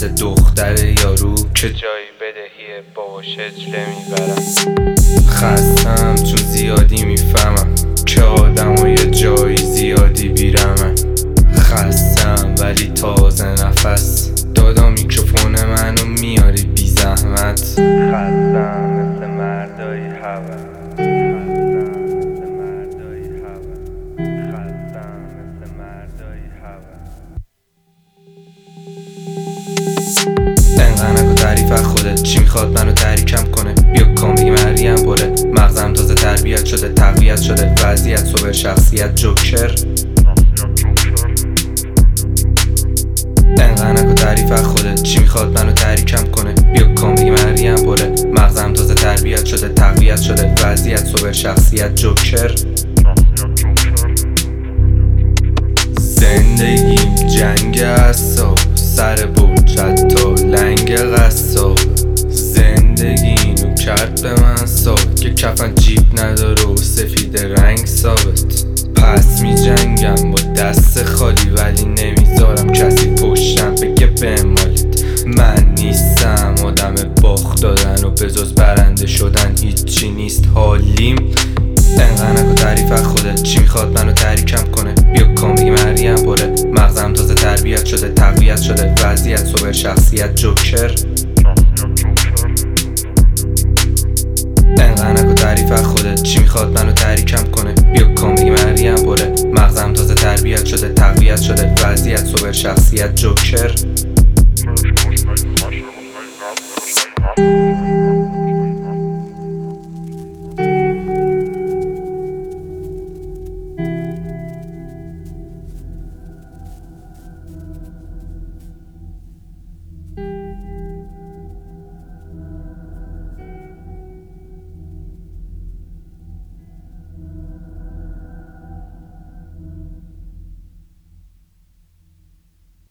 مثل دختر یارو که جایی بدهی بابا شجله میبرم. خستم چون زیادی میفهمم که آدم و یه جایی زیادی بیرمم. خستم ولی تازه نفس دادا میکروفون منو میاری بی زحمت. خستم مثل مردای هوا. انقدر نکن تعریف از خودت، چی میخواد منو تحریکم کنه؟ بیا کامبی مریم بره، مغزم تازه تربیت شده، تقویت شده وضعیت، سوبر شخصیت جوکر. انقدر نکن تعریف از خودت، چی میخواد منو تحریکم کنه؟ بیا کامبی مریم بره، مغزم تازه تربیت شده، تقویت شده وضعیت، سوبر شخصیت جوکر. زندگیم جنگ اعصاب، سر برجت تا لنگ قصاب. زندگی اینو کرد به من ثابت که کفن جیب نداره و سفید رنگ ثابت. پس می جنگم با دست خالی ولی نمیذارم کسی پشتم بگه به مالت. من نیستم آدم باخت دادن و بجز برنده شدن هیچی نیست حالیم. انقدر نکن تعریف از خودت، چی میخواد منو تحریکم کنه؟ بیا کامبی مریم بره، مغزم تازه تربیت شده، تقویت شده وضعیت، سوبر شخصیت جوکر. انقدر نکن تعریف از خودت، چی میخواد منو تحریکم کنه؟ بیا کامبی مریم بره، مغزم تازه تربیت شده، تقویت شده وضعیت، سوبر شخصیت جوکر.